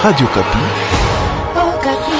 Radio Kapi. Oh, Kapi.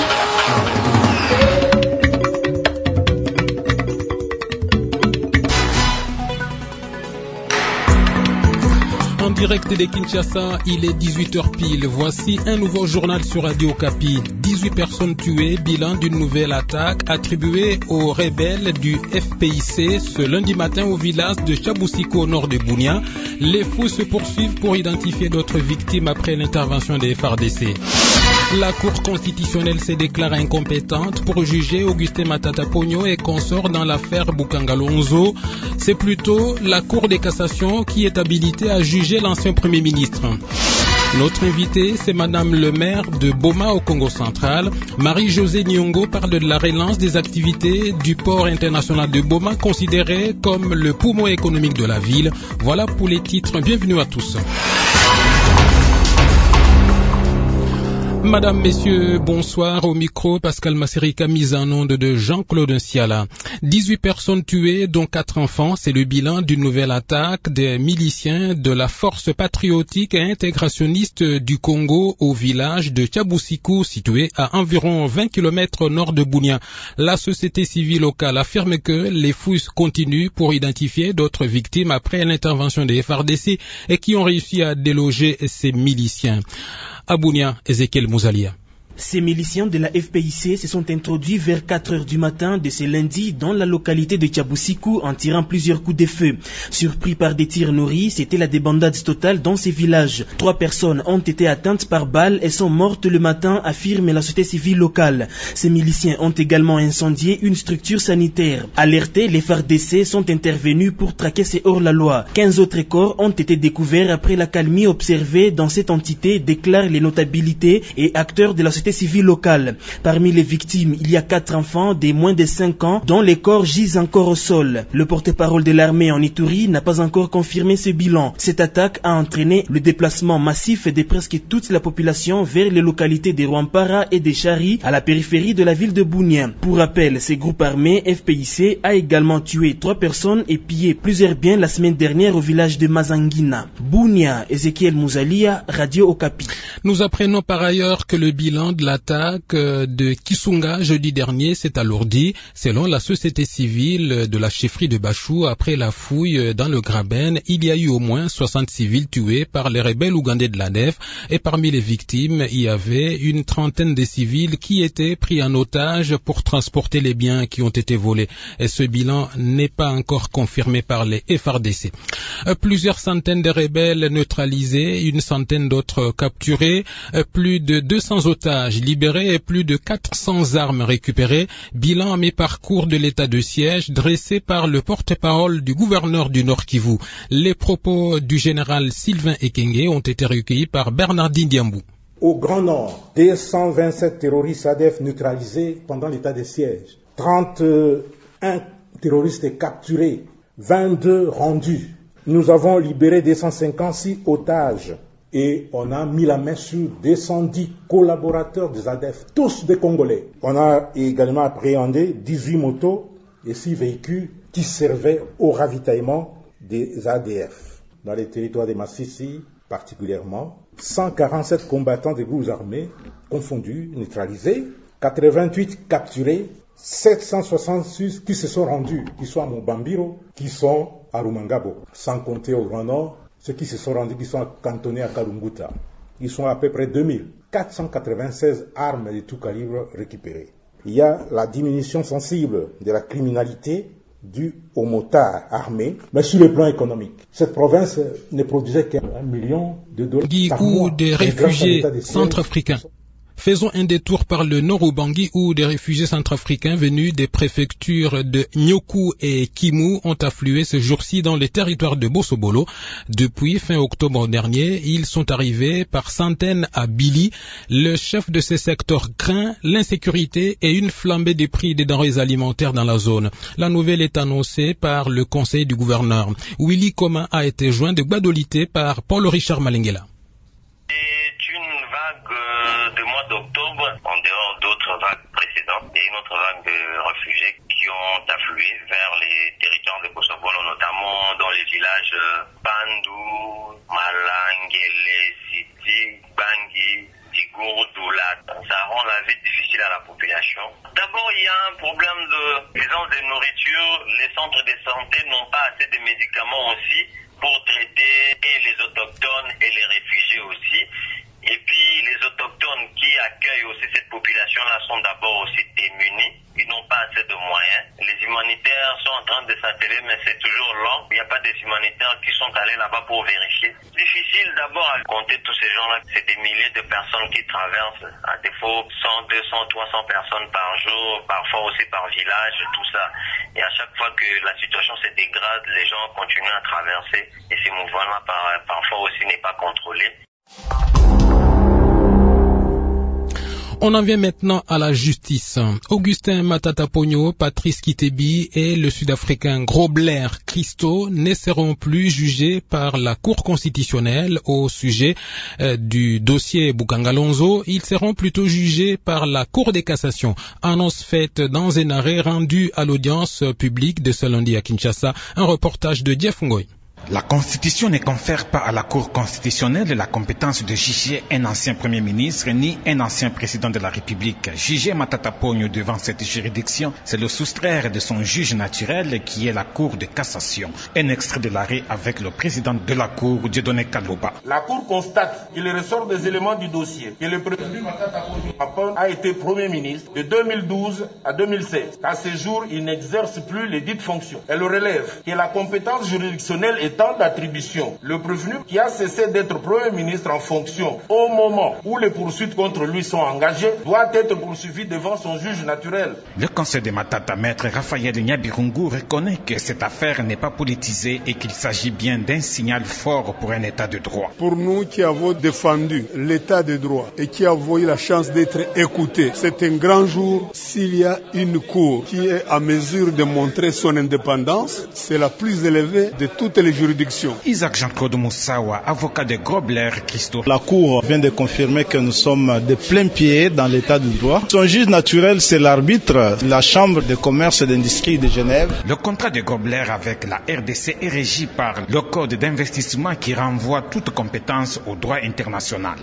En direct de Kinshasa, il est 18h pile. Voici un nouveau journal sur Radio Kapi. 18 personnes tuées, bilan d'une nouvelle attaque attribuée aux rebelles du FPIC ce lundi matin au village de Tchaboussiko au nord de Bunia. Les fouilles se poursuivent pour identifier d'autres victimes après l'intervention des FARDC. La Cour constitutionnelle s'est déclarée incompétente pour juger Augustin Matata Pogno et consorts dans l'affaire Bukangalonzo. C'est plutôt la Cour de cassation qui est habilitée à juger l'ancien Premier ministre. Notre invitée, c'est Madame le maire de Boma au Congo central. Marie-Josée Nyongo parle de la relance des activités du port international de Boma, considéré comme le poumon économique de la ville. Voilà pour les titres. Bienvenue à tous. Madame, messieurs, bonsoir. Au micro, Pascal Massérika, mise en onde de Jean-Claude Nsiala. 18 personnes tuées, dont 4 enfants. C'est le bilan d'une nouvelle attaque des miliciens de la force patriotique et intégrationniste du Congo au village de Tchaboussiko, situé à environ 20 km au nord de Bunia. La société civile locale affirme que les fouilles continuent pour identifier d'autres victimes après l'intervention des FARDC et qui ont réussi à déloger ces miliciens. À Bunia, Ezekiel Mouzalia. Ces miliciens de la FPIC se sont introduits vers 4 heures du matin de ce lundi dans la localité de Tchaboussiko en tirant plusieurs coups de feu. Surpris par des tirs nourris, c'était la débandade totale dans ces villages. 3 personnes ont été atteintes par balles et sont mortes le matin, affirme la société civile locale. Ces miliciens ont également incendié une structure sanitaire. Alertés, les FARDC sont intervenus pour traquer ces hors-la-loi. 15 autres corps ont été découverts après l'accalmie observée dans cette entité, déclarent les notabilités et acteurs de la société civile locale. Parmi les victimes, il y a 4 enfants de moins de 5 ans dont les corps gisent encore au sol. Le porte-parole de l'armée en Ituri n'a pas encore confirmé ce bilan. Cette attaque a entraîné le déplacement massif de presque toute la population vers les localités de Rwampara et de Chari à la périphérie de la ville de Bunia. Pour rappel, ce groupe armé FPIC a également tué 3 personnes et pillé plusieurs biens la semaine dernière au village de Mazangina. Bunia, Ezekiel Mouzalia, Radio Okapi. Nous apprenons par ailleurs que le bilan de l'attaque de Kisunga jeudi dernier s'est alourdi. Selon la société civile de la chefferie de Bachou, après la fouille dans le Graben, il y a eu au moins 60 civils tués par les rebelles ougandais de l'ADF et parmi les victimes, il y avait une trentaine de civils qui étaient pris en otage pour transporter les biens qui ont été volés. Et ce bilan n'est pas encore confirmé par les FARDC. Plusieurs centaines de rebelles neutralisés, une centaine d'autres capturés, plus de 200 otages libérés et plus de 400 armes récupérées. Bilan à mi-parcours de l'état de siège dressé par le porte-parole du gouverneur du Nord Kivu. Les propos du général Sylvain Ekenge ont été recueillis par Bernardine Diambou. Au Grand Nord, 227 terroristes ADF neutralisés pendant l'état de siège, 31 terroristes capturés, 22 rendus. Nous avons libéré 256 otages. Et on a mis la main sur 210 collaborateurs des ADF, tous des Congolais. On a également appréhendé 18 motos et 6 véhicules qui servaient au ravitaillement des ADF. Dans les territoires de Massissi, particulièrement, 147 combattants des groupes armés confondus, neutralisés, 88 capturés, 766 qui se sont rendus, qui sont à Mobambiro, qui sont à Rumangabo, sans compter au Grand Nord, ceux qui se sont rendus, qui sont cantonnés à Kalunguta. Ils sont à peu près 2496 armes de tout calibre récupérées. Il y a la diminution sensible de la criminalité due aux motards armés, mais sur le plan économique. Cette province ne produisait qu'$1 million par mois. Des réfugiés centrafricains. Faisons un détour par le nord Ubangi où des réfugiés centrafricains venus des préfectures de Nyoku et Kimu ont afflué ce jour-ci dans les territoires de Bossobolo. Depuis fin octobre dernier, ils sont arrivés par centaines à Bili. Le chef de ce secteur craint l'insécurité et une flambée des prix des denrées alimentaires dans la zone. La nouvelle est annoncée par le conseil du gouverneur. Willy Koma a été joint de Gbadolité par Paul-Richard Malengela. De mois d'octobre, en dehors d'autres vagues précédentes, et une autre vague de réfugiés qui ont afflué vers les territoires de Bossobolo, notamment dans les villages Bandou, Malangele, Siti, Bangui, Tiguru, à la population. D'abord, il y a un problème de présence de nourriture. Les centres de santé n'ont pas assez de médicaments aussi pour traiter les autochtones et les réfugiés aussi. Et puis, les autochtones qui accueillent aussi cette population-là sont d'abord aussi démunis. Ils n'ont pas assez de moyens. Les humanitaires sont en train de s'atteler, mais c'est toujours lent. Il n'y a pas des humanitaires qui sont allés là-bas pour vérifier. Difficile d'abord à compter tous ces gens-là. C'est des milliers de personnes qui traversent. À défaut, 100, 200, 300 personnes par jour, parfois aussi par village, tout ça. Et à chaque fois que la situation se dégrade, les gens continuent à traverser. Et ces mouvements-là, parfois aussi, n'est pas contrôlé. On en vient maintenant à la justice. Augustin Matata Ponyo, Patrice Kitebi et le Sud-Africain Grobler Christo ne seront plus jugés par la Cour constitutionnelle au sujet du dossier Bukangalonzo. Ils seront plutôt jugés par la Cour des cassations. Annonce faite dans un arrêt rendu à l'audience publique de ce lundi à Kinshasa. Un reportage de Jeff Ngoy. La Constitution ne confère pas à la Cour constitutionnelle la compétence de juger un ancien Premier ministre ni un ancien président de la République. Juger Matata Ponyo devant cette juridiction, c'est le soustraire de son juge naturel qui est la Cour de cassation. Un extrait de l'arrêt avec le président de la Cour, Dieudonné Kaloba. La Cour constate qu'il ressort des éléments du dossier que le président Matata Ponyo a été Premier ministre de 2012 à 2016. À ce jour, il n'exerce plus les dites fonctions. Elle relève que la compétence juridictionnelle est d'attribution. Le prévenu qui a cessé d'être Premier ministre en fonction au moment où les poursuites contre lui sont engagées doit être poursuivi devant son juge naturel. Le conseil de Matata, maître Raphaël Nyabirungu, reconnaît que cette affaire n'est pas politisée et qu'il s'agit bien d'un signal fort pour un état de droit. Pour nous qui avons défendu l'état de droit et qui avons eu la chance d'être écoutés, c'est un grand jour s'il y a une cour qui est à mesure de montrer son indépendance. C'est la plus élevée de toutes les juridictions. Isaac Jean-Claude Moussawa, avocat de Grobler Christo. La Cour vient de confirmer que nous sommes de plein pied dans l'état du droit. Son juge naturel, c'est l'arbitre, la Chambre de commerce et d'industrie de Genève. Le contrat de Grobler avec la RDC est régi par le code d'investissement qui renvoie toute compétence au droit international.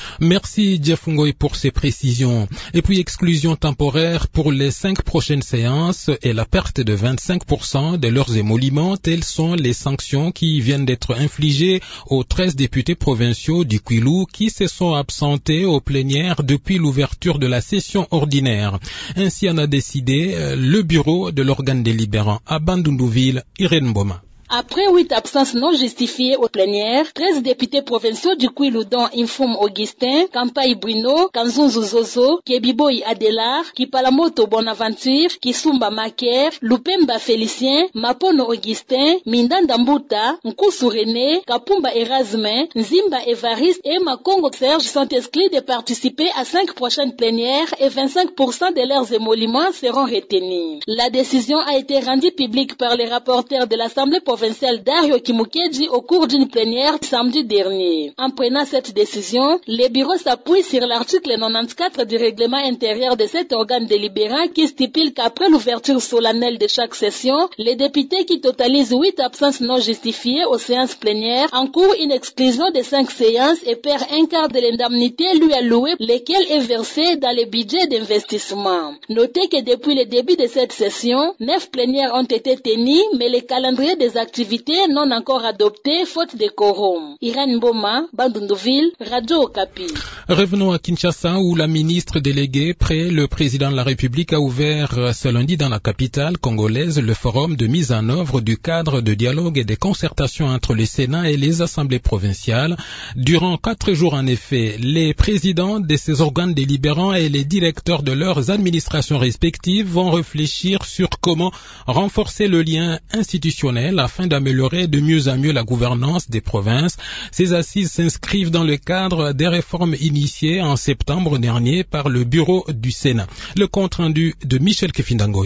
Merci Jeff Ngoy pour ces précisions. Et puis exclusion temporaire pour les 5 prochaines séances et la perte de 25% de leurs émoluments. Telles sont les sanctions qui viennent d'être infligées aux 13 députés provinciaux du Kwilu qui se sont absentés aux plénières depuis l'ouverture de la session ordinaire. Ainsi en a décidé le bureau de l'organe délibérant à Bandundouville, Irène Boma. Après 8 absences non justifiées aux plénières, 13 députés provinciaux du Kwilu dont Infum Augustin, Kampai Bruno, Kanzunzu Zozo, Kebiboy Adelar, Kipalamoto Bonaventure, Kisumba Maker, Lupemba Félicien, Mapono Augustin, Mindanda Mbuta, Nkusu René, Kapumba Erasme, Nzimba Evariste et Makongo Serge sont exclus de participer à 5 prochaines plénières et 25% de leurs émoluments seront retenus. La décision a été rendue publique par les rapporteurs de l'Assemblée provinciale Dario Kimukeji au cours d'une plénière samedi dernier. En prenant cette décision, le bureau s'appuie sur l'article 94 du règlement intérieur de cet organe délibérant qui stipule qu'après l'ouverture solennelle de chaque session, les députés qui totalisent 8 absences non justifiées aux séances plénières encourent une exclusion de 5 séances et perd un quart de l'indemnité lui allouée, lesquelles est versée dans les budgets d'investissement. Notez que depuis le début de cette session, 9 plénières ont été tenues, mais le calendrier des activités non encore adoptées faute de quorum. Irène Boma, Bandundouville, Radio Okapi. Revenons à Kinshasa où la ministre déléguée près le président de la République a ouvert ce lundi dans la capitale congolaise le forum de mise en œuvre du cadre de dialogue et de concertation entre le Sénat et les assemblées provinciales. Durant 4 jours en effet, les présidents de ces organes délibérants et les directeurs de leurs administrations respectives vont réfléchir sur comment renforcer le lien institutionnel afin d'améliorer de mieux en mieux la gouvernance des provinces. Ces assises s'inscrivent dans le cadre des réformes initiées en septembre dernier par le bureau du Sénat. Le compte rendu de Michel Kefindangoy.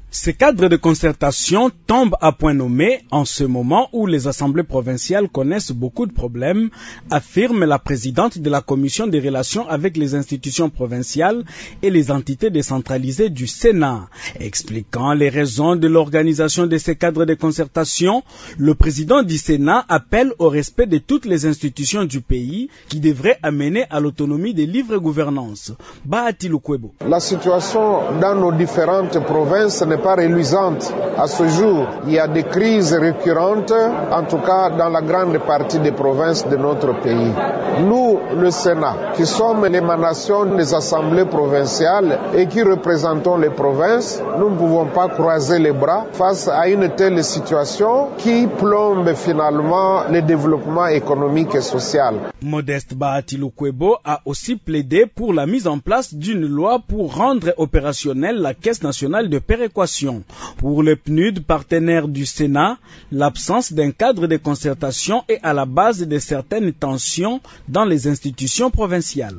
Ces cadres de concertation tombent à point nommé en ce moment où les assemblées provinciales connaissent beaucoup de problèmes, affirme la présidente de la commission des relations avec les institutions provinciales et les entités décentralisées du Sénat. Expliquant les raisons de l'organisation de ces cadres de concertation, le président du Sénat appelle au respect de toutes les institutions du pays qui devraient amener à l'autonomie des livres gouvernance. Bahati Lukwebo. La situation dans nos différentes provinces n'est pas reluisante. À ce jour, il y a des crises récurrentes, en tout cas dans la grande partie des provinces de notre pays. Nous, le Sénat, qui sommes l'émanation des assemblées provinciales et qui représentons les provinces, nous ne pouvons pas croiser les bras face à une telle situation qui plombe finalement le développement économique et social. Modeste Bahati Lukwebo a aussi plaidé pour la mise en place d'une loi pour rendre opérationnelle la Caisse nationale de péréquation. Pour le PNUD, partenaire du Sénat, l'absence d'un cadre de concertation est à la base de certaines tensions dans les institutions provinciales.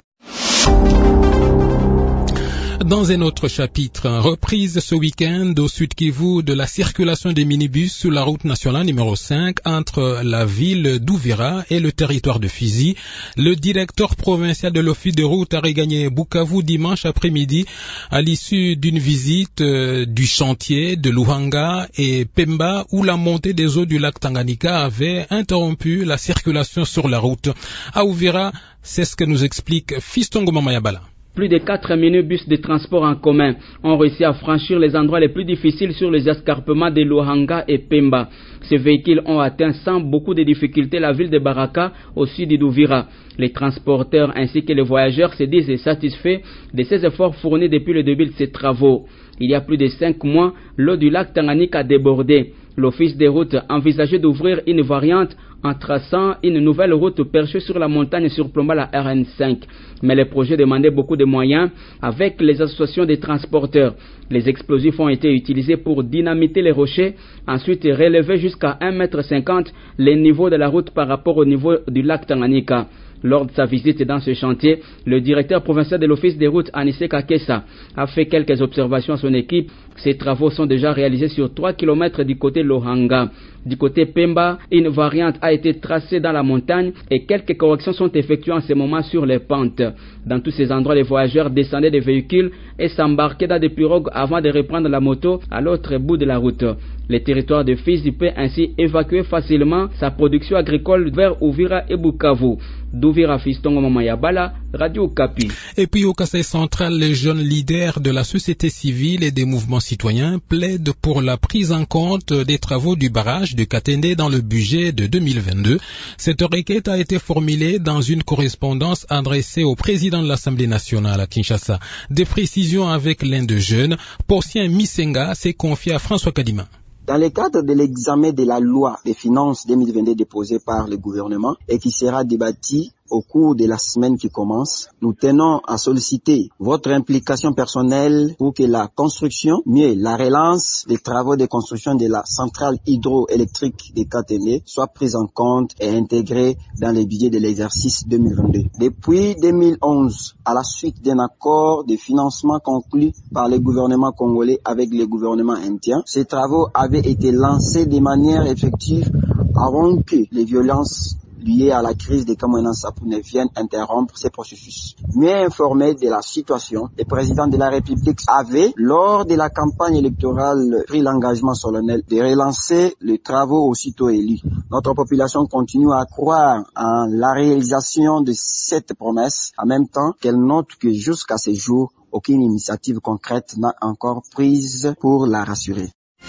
Dans un autre chapitre, reprise ce week-end au Sud Kivu de la circulation des minibus sur la route nationale numéro 5 entre la ville d'Uvira et le territoire de Fizi. Le directeur provincial de l'office de route a regagné Bukavu dimanche après-midi à l'issue d'une visite du chantier de Luhanga et Pemba où la montée des eaux du lac Tanganyika avait interrompu la circulation sur la route. À Uvira, c'est ce que nous explique Fiston Mayabala. Plus de 4 minibus de transport en commun ont réussi à franchir les endroits les plus difficiles sur les escarpements de Luhanga et Pemba. Ces véhicules ont atteint sans beaucoup de difficultés la ville de Baraka au sud d'Uvira. Les transporteurs ainsi que les voyageurs se disent satisfaits de ces efforts fournis depuis le début de ces travaux. Il y a plus de 5 mois, l'eau du lac Tanganyika a débordé. L'office des routes envisageait d'ouvrir une variante en traçant une nouvelle route perchée sur la montagne surplombant la RN5. Mais le projet demandait beaucoup de moyens avec les associations des transporteurs. Les explosifs ont été utilisés pour dynamiter les rochers, ensuite relever jusqu'à 1,50 m les niveaux de la route par rapport au niveau du lac Tanganyika. Lors de sa visite dans ce chantier, le directeur provincial de l'office des routes, Anissé Kakessa, a fait quelques observations à son équipe. Ces travaux sont déjà réalisés sur 3 km du côté Luhanga. Du côté Pemba, une variante a été tracée dans la montagne et quelques corrections sont effectuées en ce moment sur les pentes. Dans tous ces endroits, les voyageurs descendaient des véhicules et s'embarquaient dans des pirogues avant de reprendre la moto à l'autre bout de la route. Le territoire de Fizi peut ainsi évacuer facilement sa production agricole vers Uvira et Bukavu. D'Uvira, Fistongo Mamayabala, Radio Kapi. Et puis au Kasaï central, les jeunes leaders de la société civile et des mouvements citoyens plaident pour la prise en compte des travaux du barrage de Katende dans le budget de 2022. Cette requête a été formulée dans une correspondance adressée au président de l'Assemblée nationale à Kinshasa. Des précisions avec l'un des jeunes, Porcien Misenga, s'est confié à François Kadima. Dans le cadre de l'examen de la loi des finances 2022 déposée par le gouvernement et qui sera débattue au cours de la semaine qui commence, nous tenons à solliciter votre implication personnelle pour que la construction, mieux la relance des travaux de construction de la centrale hydroélectrique de Katende soit prise en compte et intégrée dans le budget de l'exercice 2022. Depuis 2011, à la suite d'un accord de financement conclu par le gouvernement congolais avec le gouvernement indien, ces travaux avaient été lancés de manière effective avant que les violences liées à la crise des Kamwena Nsapu viennent interrompre ces processus. Mieux informé de la situation, le président de la République avait, lors de la campagne électorale, pris l'engagement solennel de relancer les travaux aussitôt élus. Notre population continue à croire en la réalisation de cette promesse, en même temps qu'elle note que jusqu'à ce jour, aucune initiative concrète n'a encore prise pour la rassurer.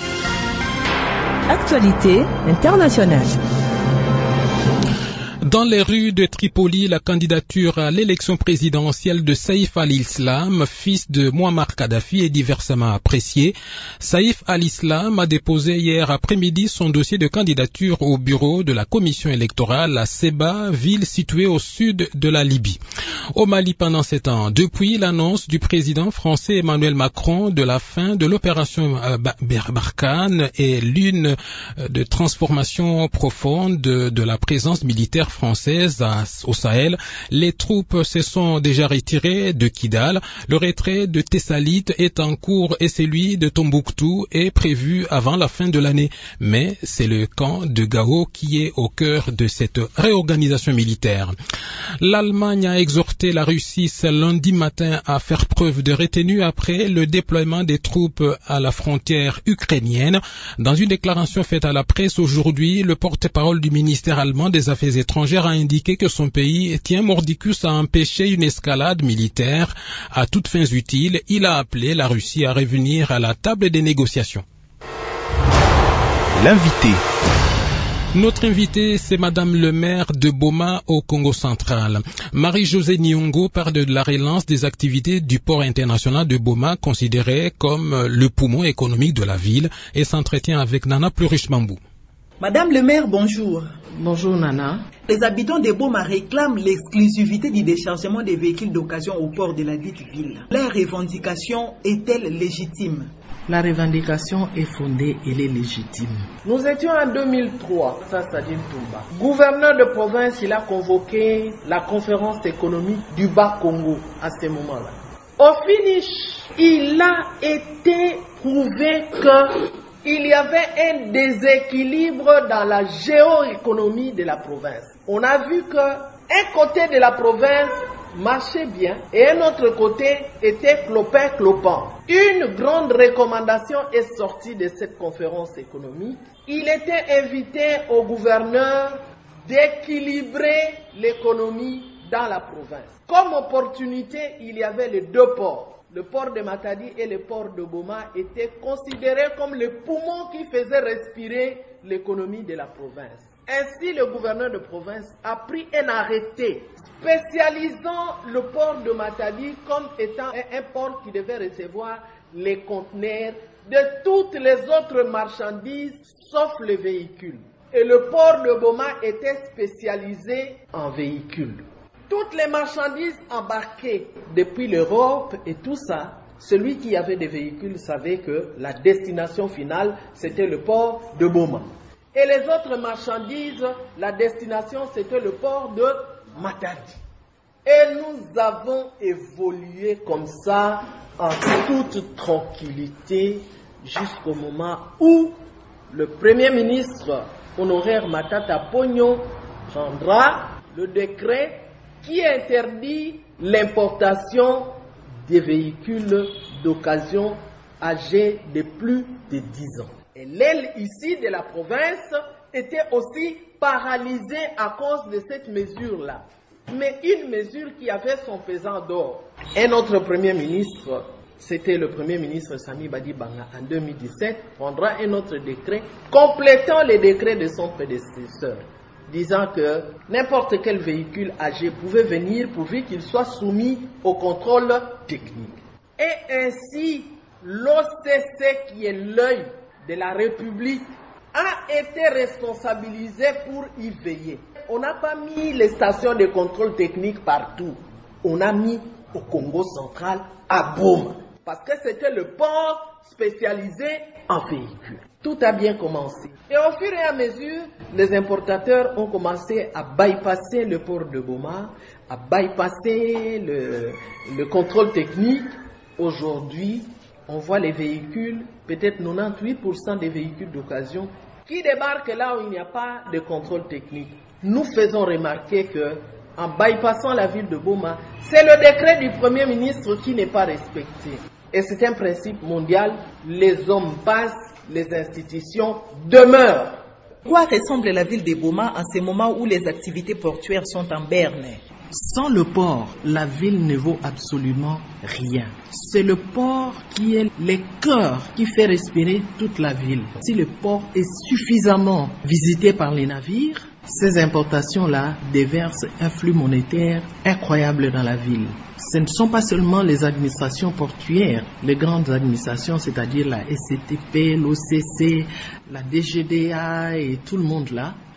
Actualité internationale. Dans les rues de Tripoli, la candidature à l'élection présidentielle de Saïf al-Islam, fils de Muammar Kadhafi, est diversement appréciée. Saïf al-Islam a déposé hier après-midi son dossier de candidature au bureau de la commission électorale à Seba, ville située au sud de la Libye. Au Mali pendant 7 ans, depuis l'annonce du président français Emmanuel Macron de la fin de l'opération Barkhane et l'une de transformation profonde de la présence militaire française au Sahel, les troupes se sont déjà retirées de Kidal. Le retrait de Tessalit est en cours et celui de Tombouctou est prévu avant la fin de l'année. Mais c'est le camp de Gao qui est au cœur de cette réorganisation militaire. L'Allemagne a exhorté la Russie ce lundi matin à faire preuve de retenue après le déploiement des troupes à la frontière ukrainienne. Dans une déclaration faite à la presse aujourd'hui, le porte-parole du ministère allemand des Affaires étrangères a indiqué que son pays tient mordicus à empêcher une escalade militaire. À toutes fins utiles, il a appelé la Russie à revenir à la table des négociations. L'invité. Notre invité, c'est Madame le maire de Boma au Congo central. Marie-Josée Nyongo parle de la relance des activités du port international de Boma, considéré comme le poumon économique de la ville, et s'entretient avec Nana Plurish-Mambou. Madame le maire, bonjour. Bonjour Nana. Les habitants de Boma réclament l'exclusivité du déchargement des véhicules d'occasion au port de la dite ville. Leur revendication est-elle légitime? La revendication est fondée, elle est légitime. Nous étions en 2003, Sadine Toumba. Gouverneur de province, il a convoqué la conférence économique du Bas-Congo à ce moment-là. Au finish, il a été prouvé qu'il y avait un déséquilibre dans la géoéconomie de la province. On a vu qu'un côté de la province marchait bien et un autre côté était clopin-clopant. Une grande recommandation est sortie de cette conférence économique. Il était invité au gouverneur d'équilibrer l'économie dans la province. Comme opportunité, il y avait les deux ports. Le port de Matadi et le port de Boma étaient considérés comme les poumons qui faisaient respirer l'économie de la province. Ainsi, le gouverneur de province a pris un arrêté spécialisant le port de Matadi comme étant un port qui devait recevoir les conteneurs de toutes les autres marchandises sauf les véhicules. Et le port de Boma était spécialisé en véhicules. Toutes les marchandises embarquées depuis l'Europe et tout ça, celui qui avait des véhicules savait que la destination finale, c'était le port de Boma. Et les autres marchandises, la destination, c'était le port de Matadi. Et nous avons évolué comme ça, en toute tranquillité, jusqu'au moment où le Premier ministre honoraire Matata Ponyo prendra le décret qui interdit l'importation des véhicules d'occasion âgés de plus de 10 ans. Et l'aile ici de la province était aussi paralysée à cause de cette mesure-là. Mais une mesure qui avait son pesant d'or. Un autre Premier ministre, c'était le Premier ministre Sami Badi Banga en 2017, prendra un autre décret complétant les décrets de son prédécesseur, disant que n'importe quel véhicule âgé pouvait venir pourvu qu'il soit soumis au contrôle technique. Et ainsi, l'OCC, qui est l'œil de la République, a été responsabilisé pour y veiller. On n'a pas mis les stations de contrôle technique partout. On a mis au Congo central, à Boma, parce que c'était le port spécialisé en véhicules. Tout a bien commencé. Et au fur et à mesure, les importateurs ont commencé à bypasser le port de Boma, à bypasser le contrôle technique. Aujourd'hui, on voit les véhicules, peut-être 98% des véhicules d'occasion, qui débarquent là où il n'y a pas de contrôle technique. Nous faisons remarquer que, en bypassant la ville de Boma, c'est le décret du Premier ministre qui n'est pas respecté. Et c'est un principe mondial, les hommes passent, les institutions demeurent. Quoi ressemble la ville de Boma en ce moment où les activités portuaires sont en berne? Sans le port, la ville ne vaut absolument rien. C'est le port qui est le cœur qui fait respirer toute la ville. Si le port est suffisamment visité par les navires, ces importations-là déversent un flux monétaire incroyable dans la ville. Ce ne sont pas seulement les administrations portuaires, les grandes administrations, c'est-à-dire la SCTP, l'OCC, la DGDA et tout le monde là,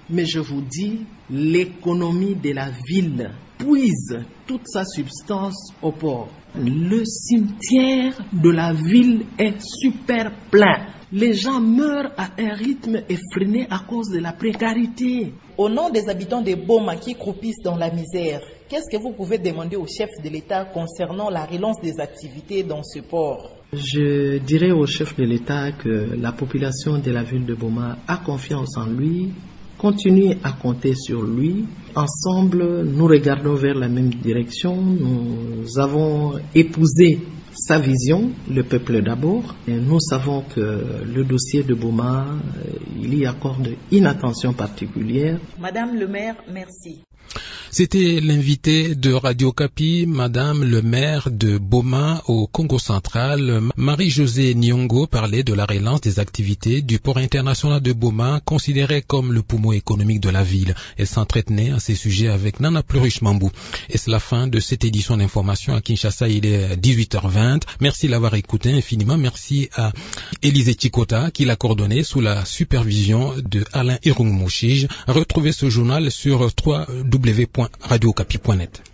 Mais je vous dis, l'économie de la ville puise toute sa substance au port. Le cimetière de la ville est super plein. Les gens meurent à un rythme effréné à cause de la précarité. Au nom des habitants de Boma qui croupissent dans la misère, qu'est-ce que vous pouvez demander au chef de l'État concernant la relance des activités dans ce port? Je dirais au chef de l'État que la population de la ville de Boma a confiance en lui, continue à compter sur lui. Ensemble, nous regardons vers la même direction. Nous avons épousé sa vision, le peuple d'abord. Et nous savons que le dossier de Boma, il y accorde une attention particulière. Madame le maire, merci. C'était l'invité de Radio Kapi, Madame le maire de Boma au Congo central. Marie-Josée Nyongo parlait de la relance des activités du port international de Boma, considéré comme le poumon économique de la ville. Elle s'entretenait à ces sujets avec Nana Plurish-Mambou. Et c'est la fin de cette édition d'information à Kinshasa. Il est 18h20. Merci de l'avoir écouté infiniment. Merci à Élisée Chikota qui l'a coordonné sous la supervision de Alain Irung Mouchige. Retrouvez ce journal sur www.radiokapi.net.